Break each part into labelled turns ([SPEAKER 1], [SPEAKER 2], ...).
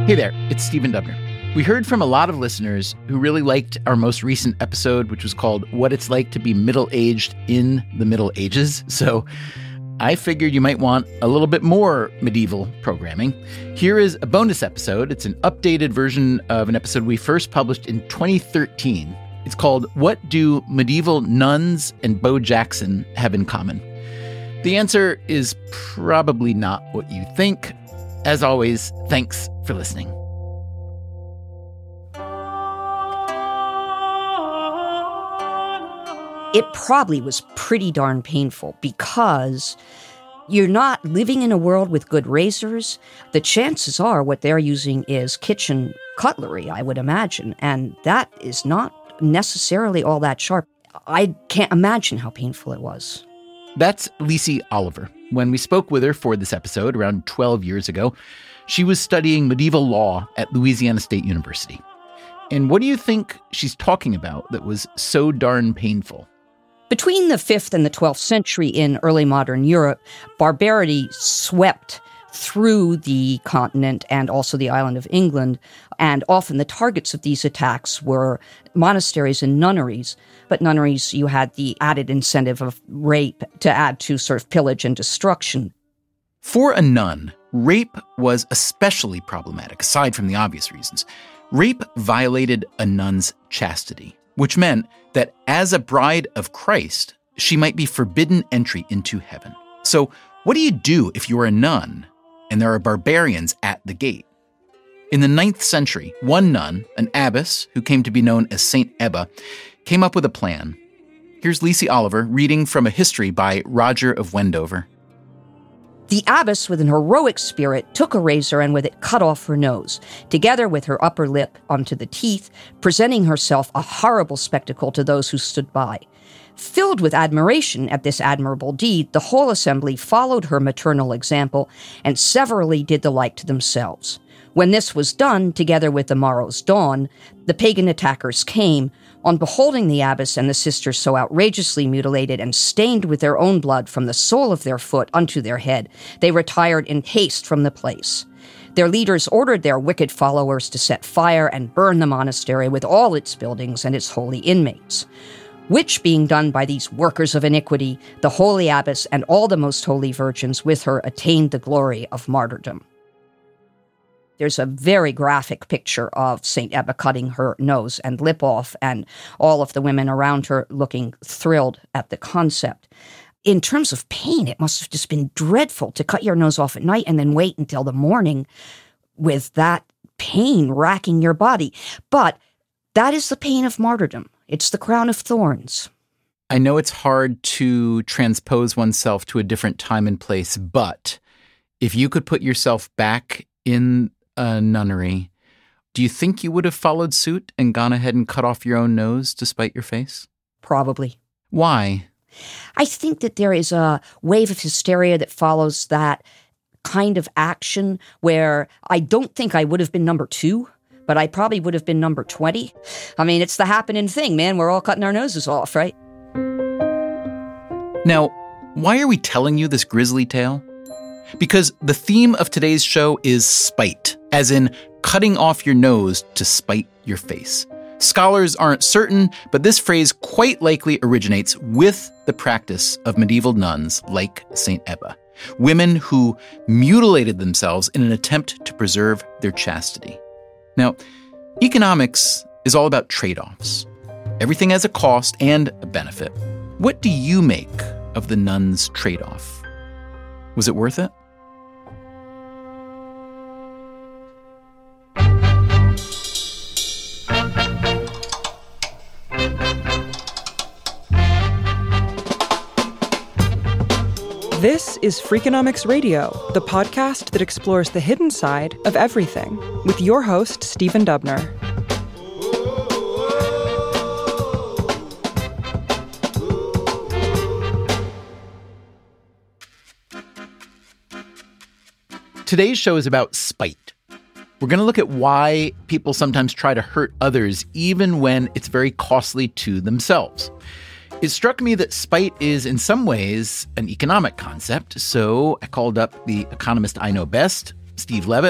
[SPEAKER 1] Hey there, it's Stephen Dubner. We heard from a lot of listeners who really liked our most recent episode, which was called What It's Like to Be Middle-Aged in the Middle Ages. So I figured you might want a little bit more medieval programming. Here is a bonus episode. It's an updated version of an episode we first published in 2013. It's called What Do Medieval Nuns and Bo Jackson Have in Common? The answer is probably not what you think. As always, thanks for listening.
[SPEAKER 2] It probably was pretty darn painful because you're not living in a world with good razors. The chances are what they're using is kitchen cutlery, I would imagine, and that is not necessarily all that sharp. I can't imagine how painful it was.
[SPEAKER 1] That's Lisey Oliver. When we spoke with her for this episode around 12 years ago, she was studying medieval law at Louisiana State University. And what do you think she's talking about that was so darn painful?
[SPEAKER 2] Between the 5th and the 12th century in early modern Europe, barbarity swept through the continent and also the island of England, and often the targets of these attacks were monasteries and nunneries. But nunneries, you had the added incentive of rape to add to sort of pillage and destruction.
[SPEAKER 1] For a nun, rape was especially problematic, aside from the obvious reasons. Rape violated a nun's chastity, which meant that as a bride of Christ, she might be forbidden entry into heaven. So what do you do if you're a nun and there are barbarians at the gate? In the 9th century, one nun, an abbess who came to be known as Saint Ebba, came up with a plan. Here's Lisey Oliver reading from a history by Roger of Wendover.
[SPEAKER 2] The abbess, with an heroic spirit, took a razor and with it cut off her nose, together with her upper lip onto the teeth, presenting herself a horrible spectacle to those who stood by. Filled with admiration at this admirable deed, the whole assembly followed her maternal example and severally did the like to themselves. When this was done, together with the morrow's dawn, the pagan attackers came. On beholding the abbess and the sisters so outrageously mutilated and stained with their own blood from the sole of their foot unto their head, they retired in haste from the place. Their leaders ordered their wicked followers to set fire and burn the monastery with all its buildings and its holy inmates. Which being done by these workers of iniquity, the holy abbess and all the most holy virgins with her attained the glory of martyrdom. There's a very graphic picture of St. Ebba cutting her nose and lip off, and all of the women around her looking thrilled at the concept. In terms of pain, it must have just been dreadful to cut your nose off at night and then wait until the morning with that pain racking your body. But that is the pain of martyrdom. It's the crown of thorns.
[SPEAKER 1] I know it's hard to transpose oneself to a different time and place, but if you could put yourself back in a nunnery, do you think you would have followed suit and gone ahead and cut off your own nose to spite your face?
[SPEAKER 2] Probably.
[SPEAKER 1] Why?
[SPEAKER 2] I think that there is a wave of hysteria that follows that kind of action where I don't think I would have been number 2, but I probably would have been number 20. I mean, it's the happening thing, man. We're all cutting our noses off, right?
[SPEAKER 1] Now, why are we telling you this grisly tale? Because the theme of today's show is spite, as in cutting off your nose to spite your face. Scholars aren't certain, but this phrase quite likely originates with the practice of medieval nuns like St. Ebba, women who mutilated themselves in an attempt to preserve their chastity. Now, economics is all about trade-offs. Everything has a cost and a benefit. What do you make of the nuns' trade-off? Was it worth it?
[SPEAKER 3] This is Freakonomics Radio, the podcast that explores the hidden side of everything, with your host, Stephen Dubner.
[SPEAKER 1] Today's show is about spite. We're going to look at why people sometimes try to hurt others, even when it's very costly to themselves. It struck me that spite is in some ways an economic concept, so I called up the economist I know best, Steve Levitt.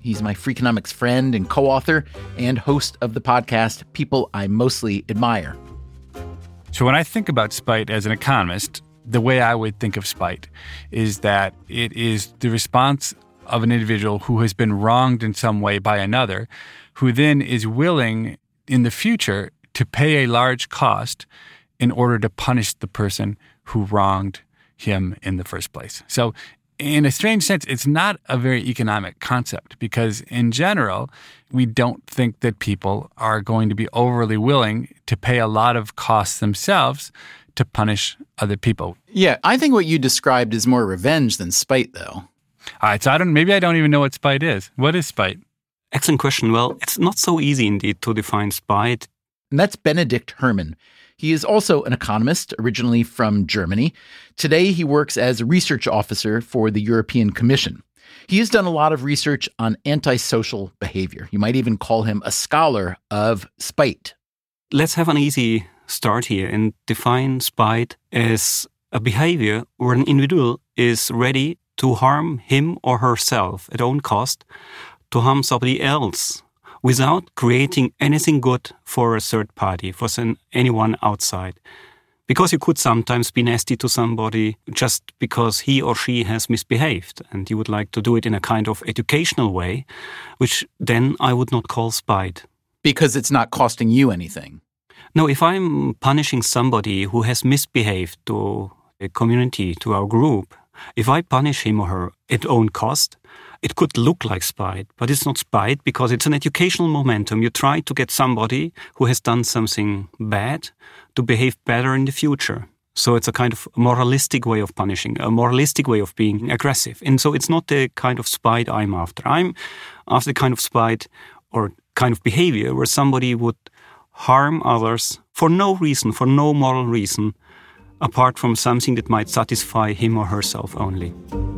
[SPEAKER 1] He's my Freakonomics friend and co-author and host of the podcast People I Mostly Admire.
[SPEAKER 4] So when I think about spite as an economist, the way I would think of spite is that it is the response of an individual who has been wronged in some way by another, who then is willing in the future to pay a large cost in order to punish the person who wronged him in the first place. So in a strange sense, it's not a very economic concept because in general, we don't think that people are going to be overly willing to pay a lot of costs themselves to punish other people.
[SPEAKER 1] Yeah, I think what you described is more revenge than spite, though.
[SPEAKER 4] All right, so maybe I don't even know what spite is. What is spite?
[SPEAKER 5] Excellent question. Well, it's not so easy indeed to define spite.
[SPEAKER 1] And that's Benedikt Herrmann. He is also an economist, originally from Germany. Today, he works as a research officer for the European Commission. He has done a lot of research on antisocial behavior. You might even call him a scholar of spite.
[SPEAKER 5] Let's have an easy start here and define spite as a behavior where an individual is ready to harm him or herself at own cost, to harm somebody else, without creating anything good for a third party, for anyone outside. Because you could sometimes be nasty to somebody just because he or she has misbehaved, and you would like to do it in a kind of educational way, which then I would not call spite.
[SPEAKER 1] Because it's not costing you anything.
[SPEAKER 5] No, if I'm punishing somebody who has misbehaved to a community, to our group, if I punish him or her at own cost, it could look like spite, but it's not spite because it's an educational momentum. You try to get somebody who has done something bad to behave better in the future. So it's a kind of moralistic way of punishing, a moralistic way of being aggressive. And so it's not the kind of spite I'm after. I'm after the kind of spite or kind of behavior where somebody would harm others for no reason, for no moral reason, apart from something that might satisfy him or herself only.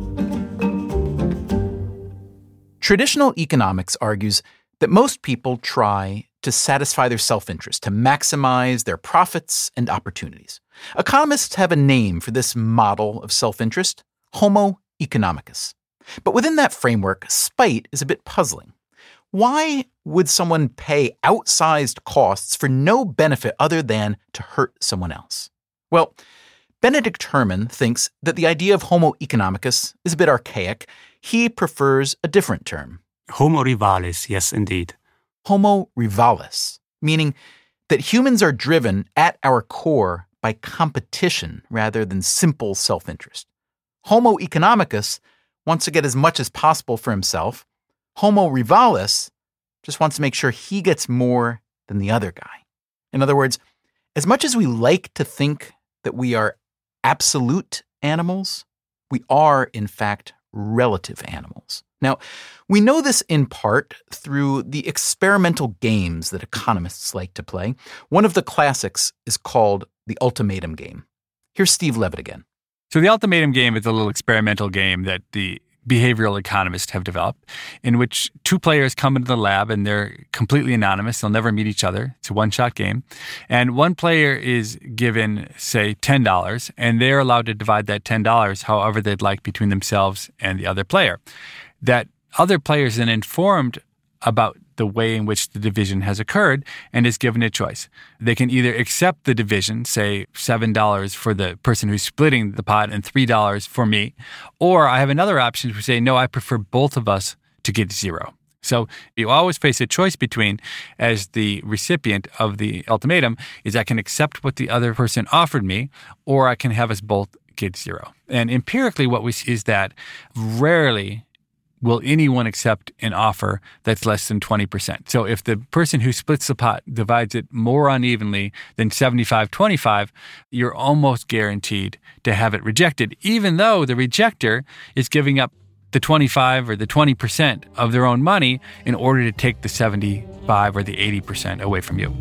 [SPEAKER 1] Traditional economics argues that most people try to satisfy their self-interest, to maximize their profits and opportunities. Economists have a name for this model of self-interest, homo economicus. But within that framework, spite is a bit puzzling. Why would someone pay outsized costs for no benefit other than to hurt someone else? Well, Benedikt Herrmann thinks that the idea of homo economicus is a bit archaic. He prefers a different term.
[SPEAKER 5] Homo rivalis, yes, indeed.
[SPEAKER 1] Homo rivalis, meaning that humans are driven at our core by competition rather than simple self-interest. Homo economicus wants to get as much as possible for himself. Homo rivalis just wants to make sure he gets more than the other guy. In other words, as much as we like to think that we are absolute animals, we are, in fact, relative animals. Now, we know this in part through the experimental games that economists like to play. One of the classics is called the ultimatum game. Here's Steve Levitt again.
[SPEAKER 4] So the ultimatum game is a little experimental game that the behavioral economists have developed, in which two players come into the lab and they're completely anonymous. They'll never meet each other. It's a one-shot game. And one player is given, say, $10, and they're allowed to divide that $10 however they'd like between themselves and the other player. That other player is then informed about the way in which the division has occurred and is given a choice. They can either accept the division, say $7 for the person who's splitting the pot and $3 for me, or I have another option to say, no, I prefer both of us to get $0. So you always face a choice between, as the recipient of the ultimatum, is I can accept what the other person offered me, or I can have us both get $0. And empirically what we see is that rarely will anyone accept an offer that's less than 20%. So if the person who splits the pot divides it more unevenly than 75-25, you're almost guaranteed to have it rejected, even though the rejecter is giving up the 25 or the 20% of their own money in order to take the 75 or the 80% away from you.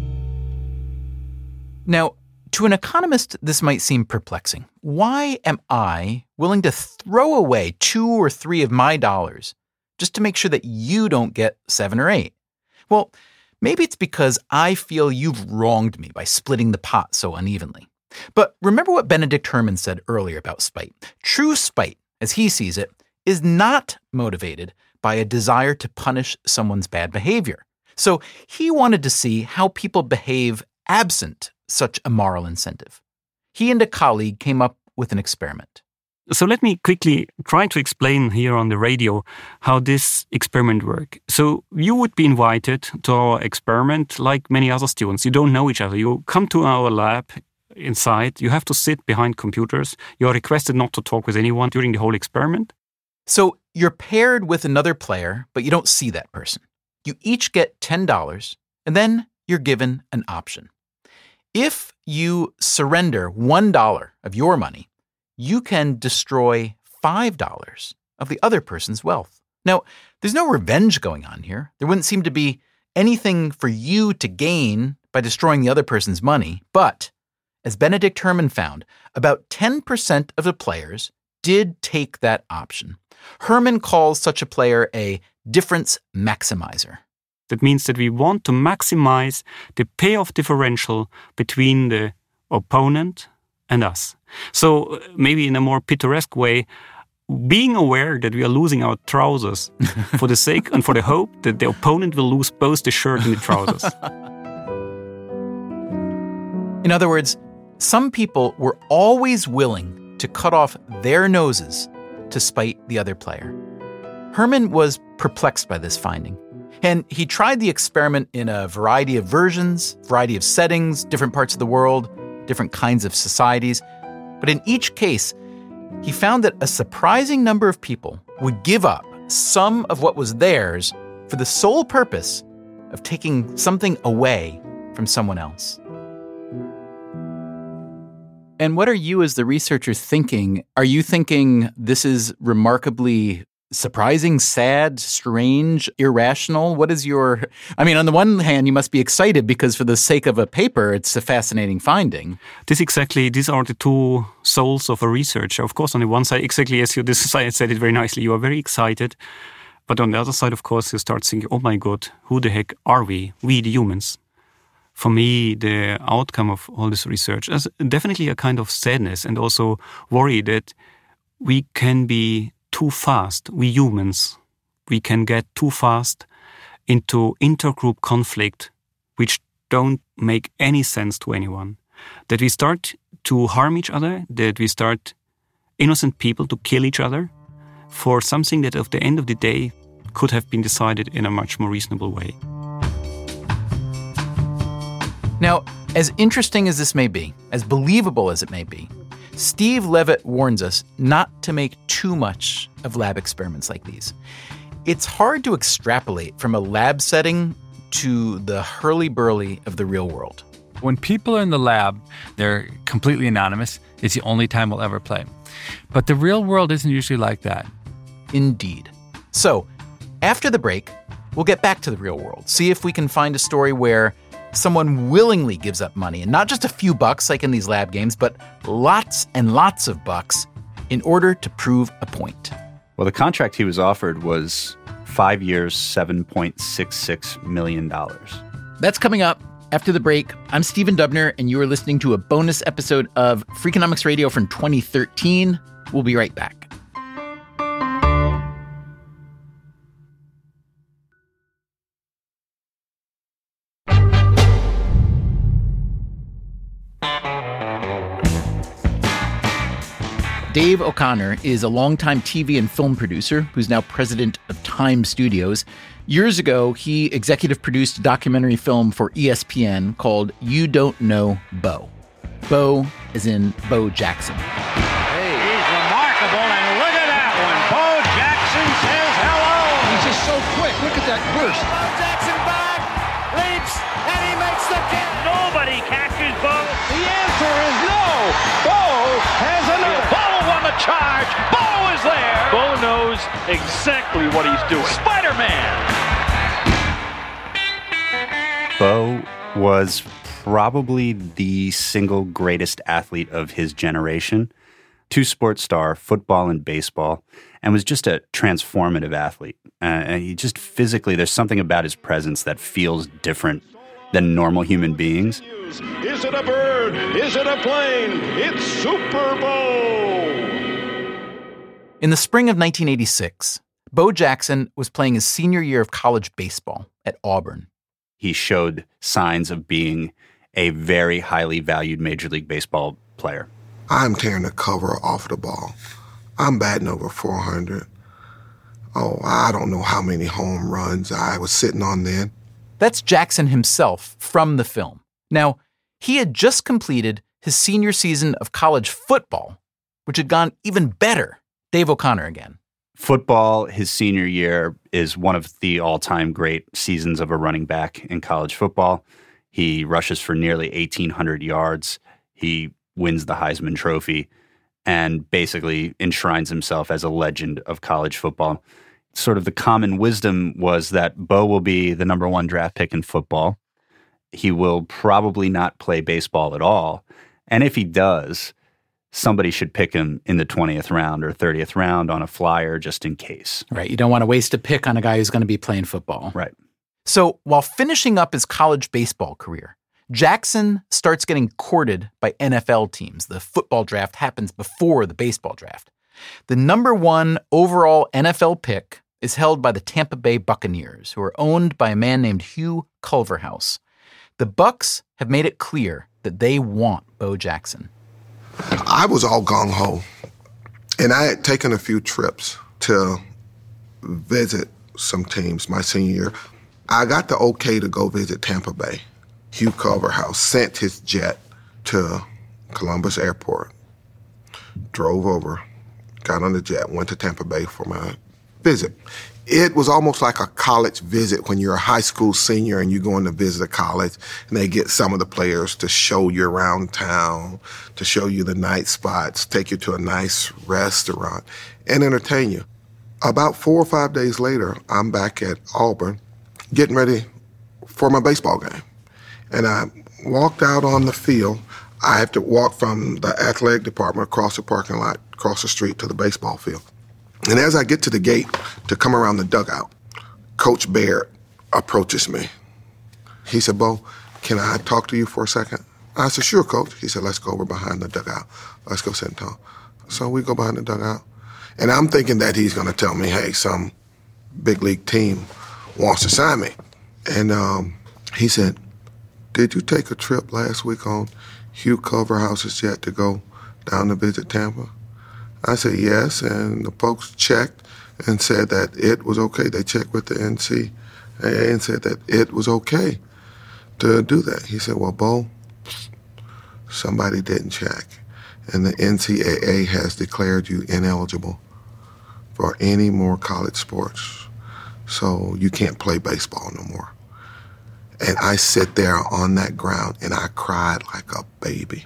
[SPEAKER 1] Now, to an economist, this might seem perplexing. Why am I willing to throw away 2 or 3 of my dollars just to make sure that you don't get 7 or 8? Well, maybe it's because I feel you've wronged me by splitting the pot so unevenly. But remember what Benedikt Herrmann said earlier about spite. True spite, as he sees it, is not motivated by a desire to punish someone's bad behavior. So he wanted to see how people behave absent such a moral incentive. He and a colleague came up with an experiment.
[SPEAKER 5] So let me quickly try to explain here on the radio how this experiment works. So you would be invited to our experiment like many other students. You don't know each other. You come to our lab inside. You have to sit behind computers. You are requested not to talk with anyone during the whole experiment.
[SPEAKER 1] So you're paired with another player, but you don't see that person. You each get $10, and then you're given an option. If you surrender $1 of your money, you can destroy $5 of the other person's wealth. Now, there's no revenge going on here. There wouldn't seem to be anything for you to gain by destroying the other person's money. But, as Benedict Herman found, about 10% of the players did take that option. Herman calls such a player a difference maximizer.
[SPEAKER 5] That means that we want to maximize the payoff differential between the opponent and us. So maybe in a more picturesque way, being aware that we are losing our trousers for the sake and for the hope that the opponent will lose both the shirt and the trousers.
[SPEAKER 1] In other words, some people were always willing to cut off their noses to spite the other player. Herman was perplexed by this finding, and he tried the experiment in a variety of versions, variety of settings, different parts of the world, different kinds of societies. But in each case, he found that a surprising number of people would give up some of what was theirs for the sole purpose of taking something away from someone else. And what are you as the researcher thinking? Are you thinking this is remarkably surprising, sad, strange, irrational? What is your... I mean, on the one hand, you must be excited because for the sake of a paper, it's a fascinating finding.
[SPEAKER 5] These are the two souls of a researcher. Of course, on the one side, exactly as you said it very nicely, you are very excited. But on the other side, of course, you start thinking, oh my God, who the heck are we the humans? For me, the outcome of all this research is definitely a kind of sadness and also worry that we can be too fast, we humans. We can get too fast into intergroup conflict, which don't make any sense to anyone. That we start to harm each other, that we start innocent people to kill each other for something that at the end of the day could have been decided in a much more reasonable way.
[SPEAKER 1] Now, as interesting as this may be, as believable as it may be, Steve Levitt warns us not to make too much of lab experiments like these. It's hard to extrapolate from a lab setting to the hurly-burly of the real world.
[SPEAKER 4] When people are in the lab, they're completely anonymous. It's the only time we'll ever play. But the real world isn't usually like that.
[SPEAKER 1] Indeed. So, after the break, we'll get back to the real world, see if we can find a story where someone willingly gives up money, and not just a few bucks like in these lab games, but lots and lots of bucks in order to prove a point.
[SPEAKER 6] Well, the contract he was offered was 5 years, $7.66 million.
[SPEAKER 1] That's coming up after the break. I'm Stephen Dubner, and you are listening to a bonus episode of Freakonomics Radio from 2013. We'll be right back. Dave O'Connor is a longtime TV and film producer who's now president of Time Studios. Years ago, he executive produced a documentary film for ESPN called You Don't Know Bo. Bo as in Bo Jackson.
[SPEAKER 7] Hey, he's remarkable, and look at that one. Bo Jackson says hello.
[SPEAKER 8] He's just so quick. Look at that burst.
[SPEAKER 7] Bo Jackson back, leaps, and he makes the catch. Nobody catches Bo.
[SPEAKER 8] The answer is no. Bo has another.
[SPEAKER 7] Bo won the charge. Bo is there. Bo knows exactly what he's doing. Spider-Man.
[SPEAKER 6] Bo was probably the single greatest athlete of his generation. Two-sport star, football and baseball, and was just a transformative athlete. And he just physically, there's something about his presence that feels different than normal human beings.
[SPEAKER 8] Is it a bird? Is it a plane? It's Super Bowl.
[SPEAKER 1] In the spring of 1986, Bo Jackson was playing his senior year of college baseball at Auburn.
[SPEAKER 6] He showed signs of being a very highly valued Major League Baseball player.
[SPEAKER 9] I'm tearing the cover off the ball. I'm batting over 400. Oh, I don't know how many home runs I was sitting on then.
[SPEAKER 1] That's Jackson himself from the film. Now, he had just completed his senior season of college football, which had gone even better. Dave O'Connor again.
[SPEAKER 6] Football, his senior year, is one of the all-time great seasons of a running back in college football. He rushes for nearly 1,800 yards. He wins the Heisman Trophy and basically enshrines himself as a legend of college football. Sort of the common wisdom was that Bo will be the number 1 draft pick in football. He will probably not play baseball at all. And if he does, somebody should pick him in the 20th round or 30th round on a flyer just in case.
[SPEAKER 1] Right. You don't want to waste a pick on a guy who's going to be playing football.
[SPEAKER 6] Right.
[SPEAKER 1] So while finishing up his college baseball career, Jackson starts getting courted by NFL teams. The football draft happens before the baseball draft. The number 1 overall NFL pick is held by the Tampa Bay Buccaneers, who are owned by a man named Hugh Culverhouse. The Bucs have made it clear that they want Bo Jackson.
[SPEAKER 9] I was all gung-ho, and I had taken a few trips to visit some teams my senior year. I got the okay to go visit Tampa Bay. Hugh Culverhouse sent his jet to Columbus Airport, drove over, got on the jet, went to Tampa Bay for my visit. It was almost like a college visit when you're a high school senior and you're going to visit a college, and they get some of the players to show you around town, to show you the night spots, take you to a nice restaurant, and entertain you. About 4 or 5 days later, I'm back at Auburn getting ready for my baseball game. And I walked out on the field. I have to walk from the athletic department across the parking lot, across the street to the baseball field. And as I get to the gate to come around the dugout, Coach Baird approaches me. He said, "Bo, can I talk to you for a second?" I said, "Sure, Coach." He said, "Let's go over behind the dugout. Let's go sit and talk." So we go behind the dugout. And I'm thinking that he's going to tell me, hey, some big league team wants to sign me. And he said, "Did you take a trip last week on Hugh Culverhouse's jet to go down to visit Tampa?" I said, "Yes," and the folks checked and said that it was okay. They checked with the NCAA and said that it was okay to do that. He said, "Well, Bo, somebody didn't check, and the NCAA has declared you ineligible for any more college sports, so you can't play baseball no more." And I sit there on that ground, and I cried like a baby.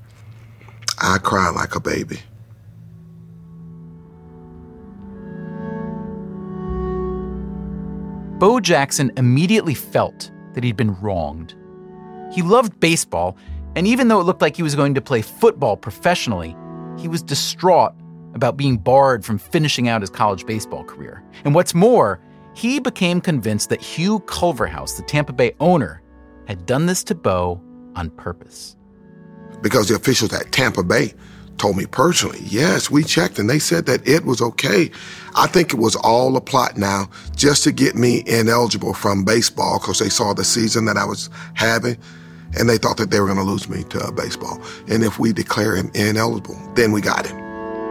[SPEAKER 9] I cried like a baby.
[SPEAKER 1] Bo Jackson immediately felt that he'd been wronged. He loved baseball, and even though it looked like he was going to play football professionally, he was distraught about being barred from finishing out his college baseball career. And what's more, he became convinced that Hugh Culverhouse, the Tampa Bay owner, had done this to Bo on purpose.
[SPEAKER 9] Because the officials at Tampa Bay told me personally, yes, we checked, and they said that it was okay. I think it was all a plot now just to get me ineligible from baseball because they saw the season that I was having, and they thought that they were going to lose me to baseball. And if we declare him ineligible, then we got him.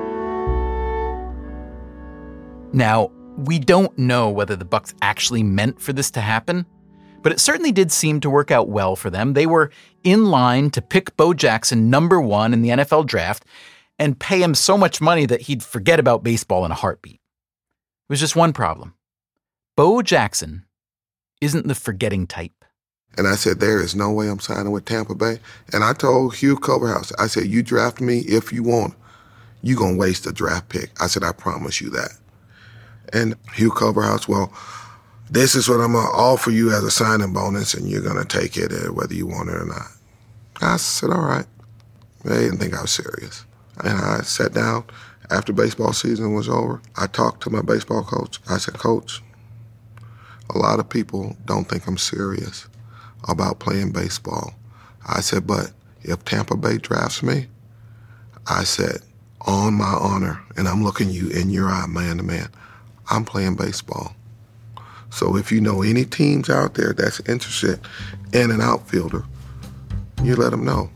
[SPEAKER 1] Now, we don't know whether the Bucs actually meant for this to happen, but it certainly did seem to work out well for them. They were in line to pick Bo Jackson number 1 in the NFL draft and pay him so much money that he'd forget about baseball in a heartbeat. There was just one problem. Bo Jackson isn't the forgetting type.
[SPEAKER 9] And I said, there is no way I'm signing with Tampa Bay. And I told Hugh Culverhouse, I said, you draft me if you want. You're going to waste a draft pick. I said, I promise you that. And Hugh Culverhouse, well, this is what I'm going to offer you as a signing bonus, and you're going to take it whether you want it or not. I said, all right. They didn't think I was serious. And I sat down after baseball season was over. I talked to my baseball coach. I said, Coach, a lot of people don't think I'm serious about playing baseball. I said, but if Tampa Bay drafts me, I said, on my honor, and I'm looking you in your eye, man to man, I'm playing baseball. So if you know any teams out there that's interested in an outfielder, you let them know.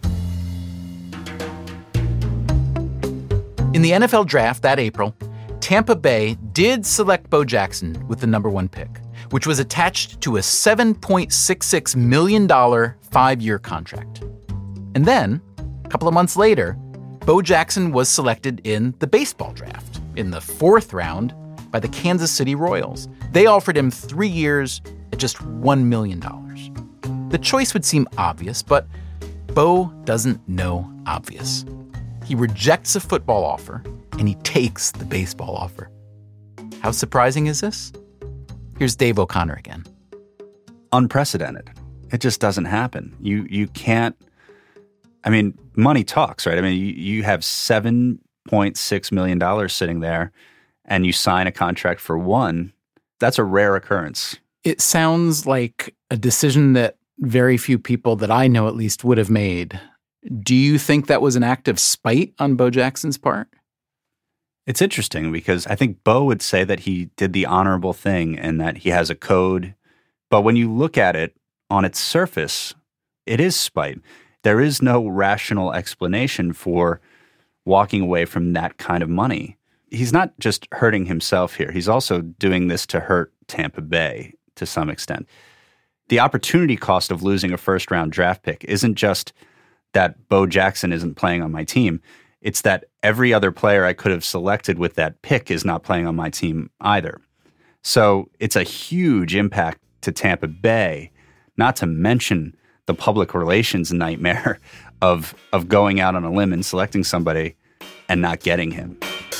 [SPEAKER 1] In the NFL draft that April, Tampa Bay did select Bo Jackson with the number 1 pick, which was attached to a $7.66 million 5-year contract. And then, a couple of months later, Bo Jackson was selected in the baseball draft in the 4th round by the Kansas City Royals. They offered him 3 years at just $1 million. The choice would seem obvious, but Bo doesn't know obvious. He rejects a football offer, and he takes the baseball offer. How surprising is this? Here's Dave O'Connor again.
[SPEAKER 6] Unprecedented. It just doesn't happen. You can't. I mean, money talks, right? I mean, you have $7.6 million sitting there, and you sign a contract for 1. That's a rare occurrence.
[SPEAKER 1] It sounds like a decision that very few people that I know at least would have made. Do you think that was an act of spite on Bo Jackson's part?
[SPEAKER 6] It's interesting because I think Bo would say that he did the honorable thing and that he has a code. But when you look at it on its surface, it is spite. There is no rational explanation for walking away from that kind of money. He's not just hurting himself here. He's also doing this to hurt Tampa Bay to some extent. The opportunity cost of losing a first-round draft pick isn't just that Bo Jackson isn't playing on my team. It's that every other player I could have selected with that pick is not playing on my team either. So it's a huge impact to Tampa Bay, not to mention the public relations nightmare of going out on a limb and selecting somebody and not getting him.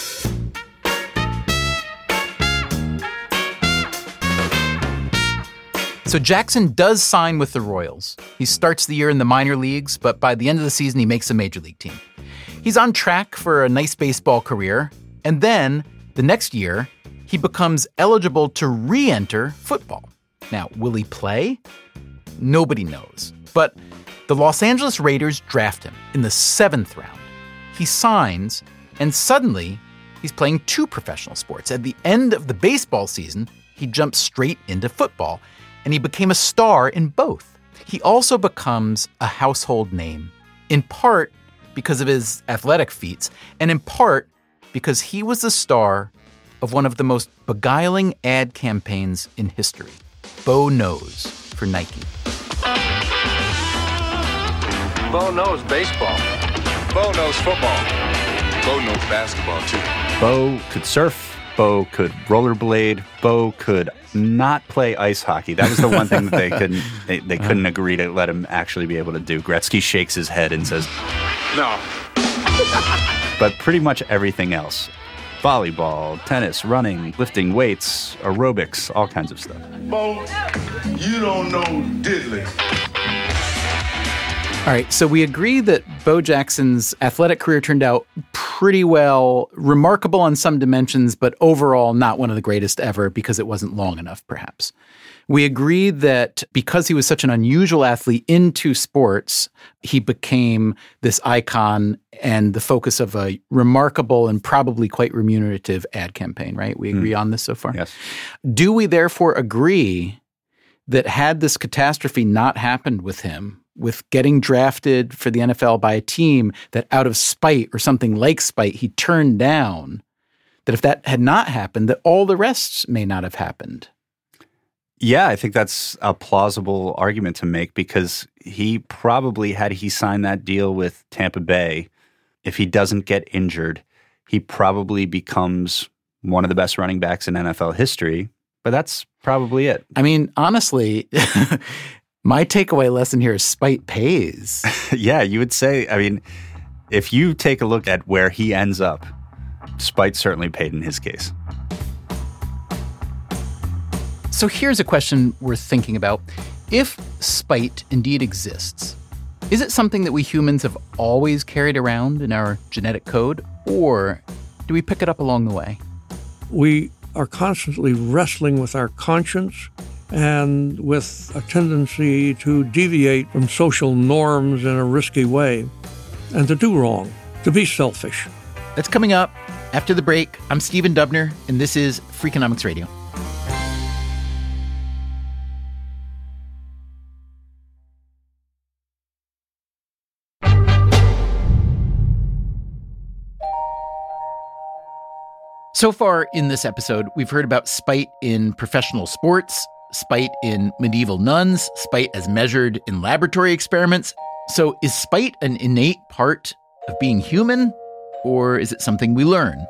[SPEAKER 1] So Jackson does sign with the Royals. He starts the year in the minor leagues, but by the end of the season, he makes a major league team. He's on track for a nice baseball career, and then the next year, he becomes eligible to re-enter football. Now, will he play? Nobody knows. But the Los Angeles Raiders draft him in the 7th round. He signs, and suddenly, he's playing 2 professional sports. At the end of the baseball season, he jumps straight into football, and he became a star in both. He also becomes a household name, in part because of his athletic feats, and in part because he was the star of one of the most beguiling ad campaigns in history, Bo Knows for Nike.
[SPEAKER 8] Bo knows baseball. Bo knows football. Bo knows basketball, too.
[SPEAKER 6] Bo could surf. Bo could rollerblade. Bo could not play ice hockey. That was the one thing that they couldn't agree to let him actually be able to do. Gretzky shakes his head and says,
[SPEAKER 8] No.
[SPEAKER 6] But pretty much everything else. Volleyball, tennis, running, lifting weights, aerobics, all kinds of stuff.
[SPEAKER 8] Bo, you don't know diddly.
[SPEAKER 1] All right, so we agree that Bo Jackson's athletic career turned out pretty well, remarkable on some dimensions, but overall not one of the greatest ever because it wasn't long enough, perhaps. We agree that because he was such an unusual athlete in 2 sports, he became this icon and the focus of a remarkable and probably quite remunerative ad campaign, right? We agree on this so far?
[SPEAKER 6] Yes.
[SPEAKER 1] Do we therefore agree that had this catastrophe not happened with him, with getting drafted for the NFL by a team that out of spite or something like spite he turned down, that if that had not happened, that all the rest may not have happened?
[SPEAKER 6] Yeah, I think that's a plausible argument to make because he probably, had he signed that deal with Tampa Bay, if he doesn't get injured, he probably becomes one of the best running backs in NFL history. But that's probably it.
[SPEAKER 1] I mean, honestly, my takeaway lesson here is spite pays.
[SPEAKER 6] Yeah, you would say, I mean, if you take a look at where he ends up, spite certainly paid in his case.
[SPEAKER 1] So here's a question worth thinking about. If spite indeed exists, is it something that we humans have always carried around in our genetic code, or do we pick it up along the way?
[SPEAKER 10] We are constantly wrestling with our conscience and with a tendency to deviate from social norms in a risky way and to do wrong, to be selfish.
[SPEAKER 1] That's coming up After the break, I'm Stephen Dubner, and this is Freakonomics Radio. So far in this episode, we've heard about spite in professional sports, spite in medieval nuns, spite as measured in laboratory experiments. So is spite an innate part of being human, or is it something we learn?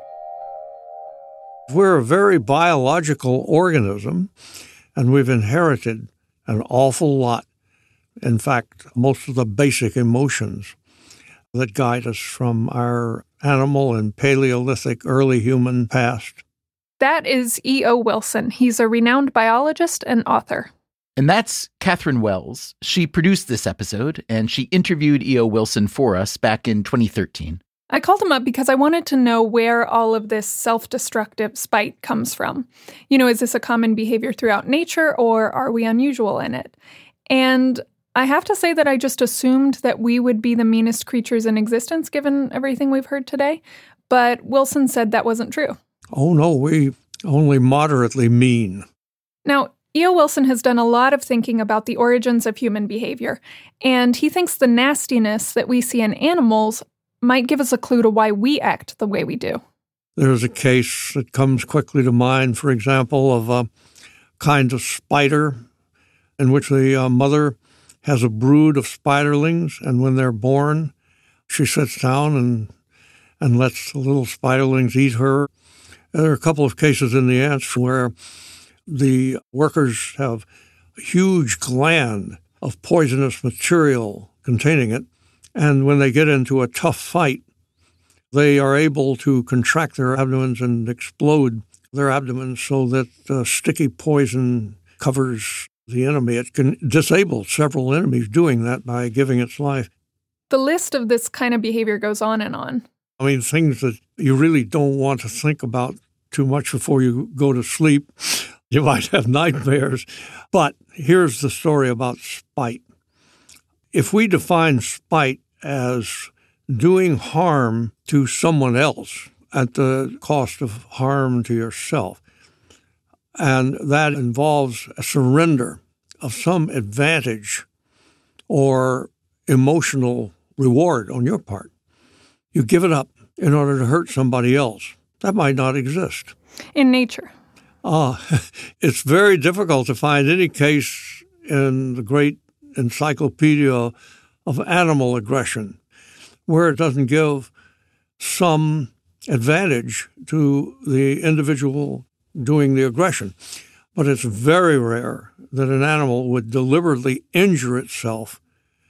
[SPEAKER 10] We're a very biological organism, and we've inherited an awful lot. In fact, most of the basic emotions that guide us from our animal and Paleolithic early human past.
[SPEAKER 11] That is E.O. Wilson. He's a renowned biologist and author.
[SPEAKER 1] And that's Catherine Wells. She produced this episode, and she interviewed E.O. Wilson for us back in 2013.
[SPEAKER 11] I called him up because I wanted to know where all of this self-destructive spite comes from. You know, is this a common behavior throughout nature, or are we unusual in it? And I have to say that I just assumed that we would be the meanest creatures in existence, given everything we've heard today. But Wilson said that wasn't true.
[SPEAKER 10] Oh, no, we only moderately mean.
[SPEAKER 11] Now, E.O. Wilson has done a lot of thinking about the origins of human behavior, and he thinks the nastiness that we see in animals might give us a clue to why we act the way we do.
[SPEAKER 10] There's a case that comes quickly to mind, for example, of a kind of spider in which the mother has a brood of spiderlings, and when they're born, she sits down and lets the little spiderlings eat her. There are a couple of cases in the ants where the workers have a huge gland of poisonous material containing it, and when they get into a tough fight, they are able to contract their abdomens and explode their abdomens so that sticky poison covers the enemy. It can disable several enemies doing that by giving its life.
[SPEAKER 11] The list of this kind of behavior goes on and on.
[SPEAKER 10] I mean, things that you really don't want to think about too much before you go to sleep. You might have nightmares. But here's the story about spite. If we define spite as doing harm to someone else at the cost of harm to yourself, and that involves a surrender of some advantage or emotional reward on your part. You give it up in order to hurt somebody else. That might not exist.
[SPEAKER 11] In nature.
[SPEAKER 10] It's very difficult to find any case in the great encyclopedia of animal aggression where it doesn't give some advantage to the individual doing the aggression. But it's very rare that an animal would deliberately injure itself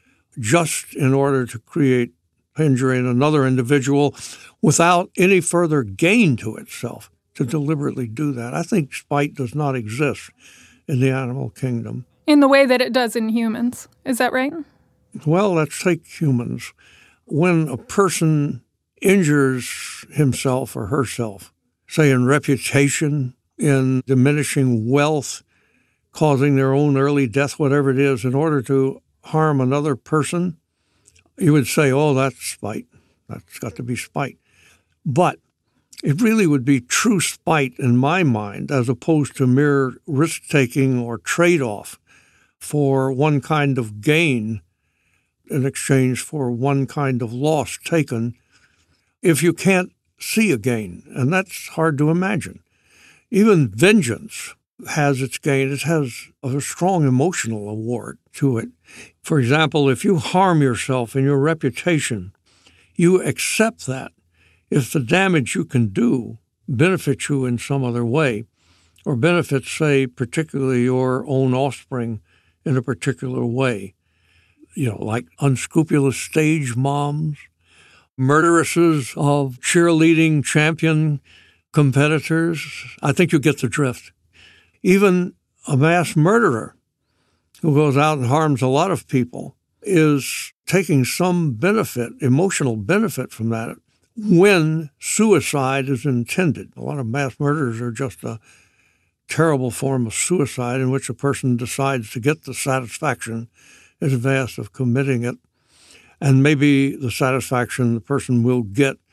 [SPEAKER 10] just in order to create injury in another individual without any further gain to itself to deliberately do that. I think spite does not exist in the animal kingdom.
[SPEAKER 11] In the way that it does in humans. Is that right?
[SPEAKER 10] Well, let's take humans. When a person injures himself or herself, say in reputation, in diminishing wealth, causing their own early death, whatever it is, in order to harm another person, you would say, oh, that's spite. That's got to be spite. But it really would be true spite in my mind, as opposed to mere risk-taking or trade-off for one kind of gain in exchange for one kind of loss taken, if you can't see a gain. And that's hard to imagine. Even vengeance has its gain. It has a strong emotional award to it. For example, if you harm yourself in your reputation, you accept that if the damage you can do benefits you in some other way, or benefits, say, particularly your own offspring in a particular way. You know, like unscrupulous stage moms, murderesses of cheerleading champion competitors. I think you get the drift. Even a mass murderer who goes out and harms a lot of people is taking some benefit, emotional benefit from that when suicide is intended. A lot of mass murders are just a terrible form of suicide in which a person decides to get the satisfaction in advance of committing it. And maybe the satisfaction the person will get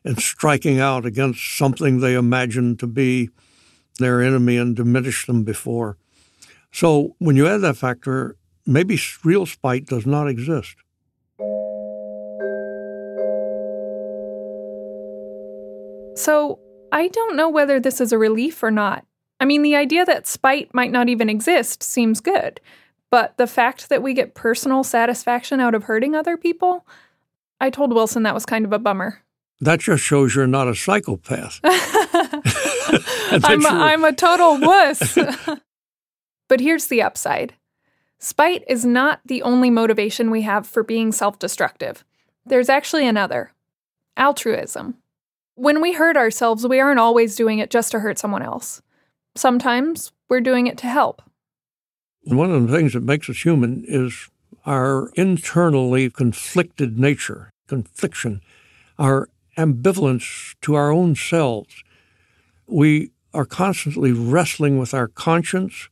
[SPEAKER 10] and striking out against something they imagined to be their enemy and diminished them before. So when you add that factor, maybe real spite does not exist.
[SPEAKER 11] So I don't know whether this is a relief or not. I mean, the idea that spite might not even exist seems good, but the fact that we get personal satisfaction out of hurting other people, I told Wilson that was kind of a bummer.
[SPEAKER 10] That just shows you're not a psychopath.
[SPEAKER 11] I'm a total wuss. But here's the upside. Spite is not the only motivation we have for being self-destructive. There's actually another. Altruism. When we hurt ourselves, we aren't always doing it just to hurt someone else. Sometimes we're doing it to help.
[SPEAKER 10] One of the things that makes us human is our internally conflicted nature, confliction, our ambivalence to our own selves. We are constantly wrestling with our conscience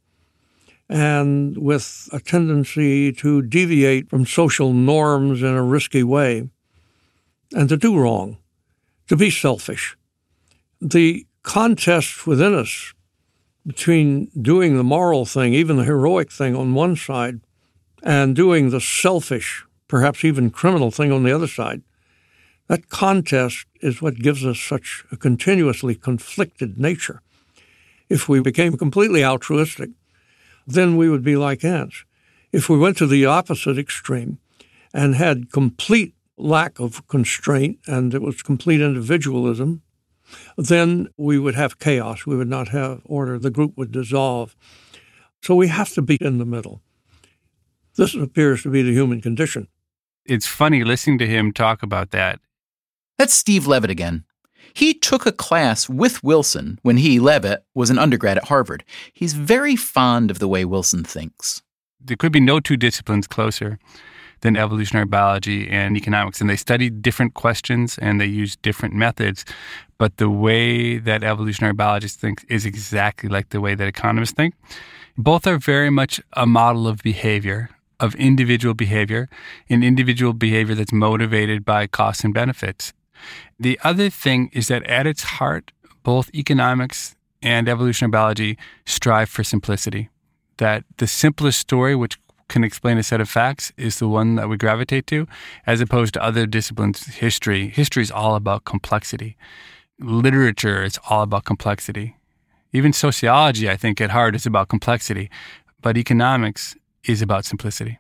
[SPEAKER 10] and with a tendency to deviate from social norms in a risky way and to do wrong, to be selfish. The contest within us between doing the moral thing, even the heroic thing on one side, and doing the selfish, perhaps even criminal thing on the other side, that contest is what gives us such a continuously conflicted nature. If we became completely altruistic, then we would be like ants. If we went to the opposite extreme and had complete lack of constraint and it was complete individualism, then we would have chaos. We would not have order. The group would dissolve. So we have to be in the middle. This appears to be the human condition.
[SPEAKER 4] It's funny listening to him talk about that.
[SPEAKER 1] That's Steve Levitt again. He took a class with Wilson when he, Levitt, was an undergrad at Harvard. He's very fond of the way Wilson thinks.
[SPEAKER 4] There could be no two disciplines closer than evolutionary biology and economics, and they study different questions and they use different methods, but the way that evolutionary biologists think is exactly like the way that economists think. Both are very much a model of behavior, of individual behavior, and individual behavior that's motivated by costs and benefits. The other thing is that at its heart, both economics and evolutionary biology strive for simplicity, that the simplest story, which can explain a set of facts, is the one that we gravitate to, as opposed to other disciplines. History is all about complexity. Literature is all about complexity. Even sociology, I think, at heart is about complexity. But economics is about simplicity.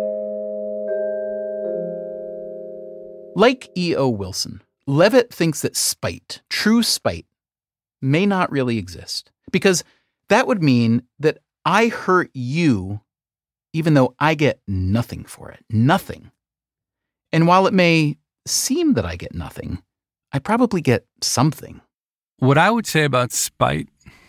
[SPEAKER 1] Like E.O. Wilson, Levitt thinks that spite, true spite, may not really exist. Because that would mean that I hurt you even though I get nothing for it. Nothing. And while it may seem that I get nothing, I probably get something.
[SPEAKER 4] What I would say about spite,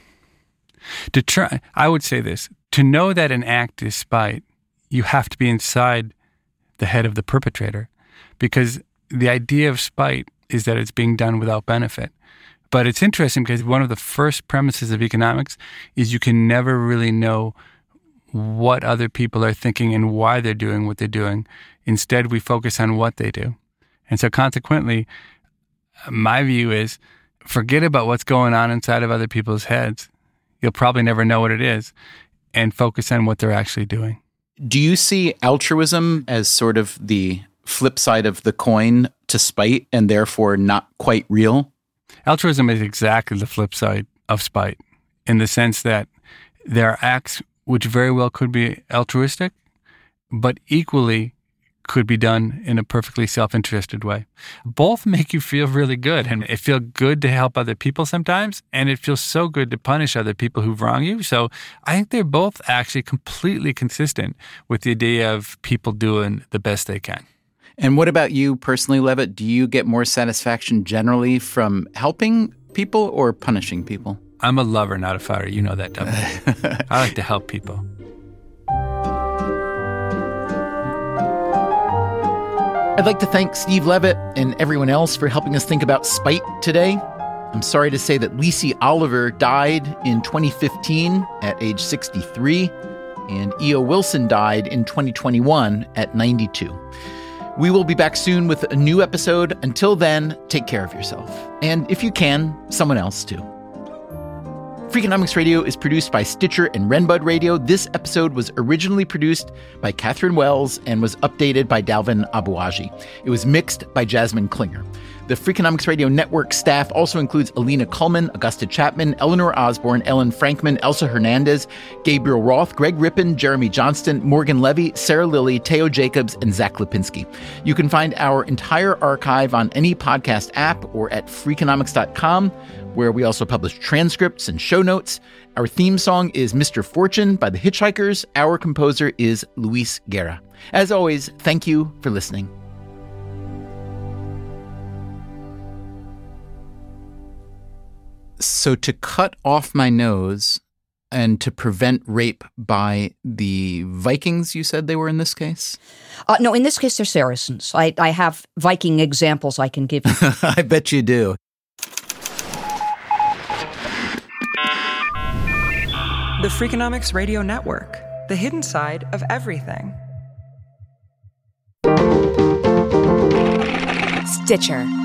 [SPEAKER 4] I would say this. To know that an act is spite, you have to be inside the head of the perpetrator. Because the idea of spite is that it's being done without benefit. But it's interesting because one of the first premises of economics is you can never really know what other people are thinking and why they're doing what they're doing. Instead, we focus on what they do. And so consequently, my view is forget about what's going on inside of other people's heads. You'll probably never know what it is, and focus on what they're actually doing.
[SPEAKER 1] Do you see altruism as sort of the flip side of the coin to spite and therefore not quite real?
[SPEAKER 4] Altruism is exactly the flip side of spite in the sense that there are acts which very well could be altruistic, but equally could be done in a perfectly self-interested way. Both make you feel really good, and it feels good to help other people sometimes, and it feels so good to punish other people who've wronged you. So I think they're both actually completely consistent with the idea of people doing the best they can.
[SPEAKER 1] And what about you personally, Levitt? Do you get more satisfaction generally from helping people or punishing people?
[SPEAKER 4] I'm a lover, not a fighter. You know that, W. I like to help people.
[SPEAKER 1] I'd like to thank Steve Levitt and everyone else for helping us think about spite today. I'm sorry to say that Lisey Oliver died in 2015 at age 63, and E.O. Wilson died in 2021 at 92. We will be back soon with a new episode. Until then, take care of yourself. And if you can, someone else too. Freakonomics Radio is produced by Stitcher and Renbud Radio. This episode was originally produced by Catherine Wells and was updated by Dalvin Abuaji. It was mixed by Jasmine Klinger. The Freakonomics Radio Network staff also includes Alina Kuhlman, Augusta Chapman, Eleanor Osborne, Ellen Frankman, Elsa Hernandez, Gabriel Roth, Greg Rippin, Jeremy Johnston, Morgan Levy, Sarah Lilly, Teo Jacobs, and Zach Lipinski. You can find our entire archive on any podcast app or at Freakonomics.com, where we also publish transcripts and show notes. Our theme song is Mr. Fortune by the Hitchhikers. Our composer is Luis Guerra. As always, thank you for listening. So to cut off my nose and to prevent rape by the Vikings, you said they were in this case?
[SPEAKER 2] No, in this case, they're Saracens. I have Viking examples I can give you.
[SPEAKER 1] I bet you do.
[SPEAKER 3] The Freakonomics Radio Network, the hidden side of everything.
[SPEAKER 12] Stitcher.